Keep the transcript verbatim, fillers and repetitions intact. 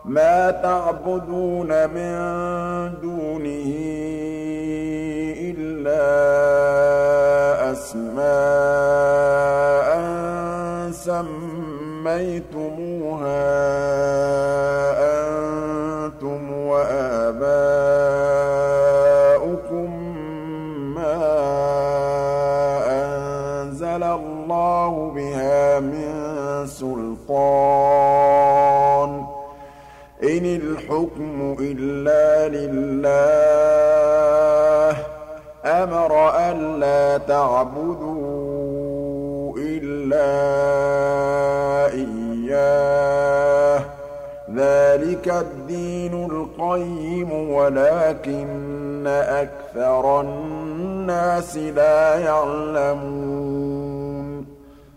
مَا تَعْبُدُونَ مِن دُونِهِ إِلَّا أَسْمَاءً سَمَّيْتُمُوهَا أَنتُمْ وَآبَاؤُكُم مَّا أَنزَلَ اللَّهُ بِهَا مِن سُلْطَانٍ ۚ إِنِ الْحُكْمُ إِلَّا لِلَّهِ ۚ أَمَرَ أَلَّا تَعْبُدُوا إِلَّا إِيَّاهُ ۚ ذَٰلِكَ الدِّينُ الْقَيِّمُ وَلَٰكِنَّ أَكْثَرَ النَّاسِ لَا يَعْلَمُونَ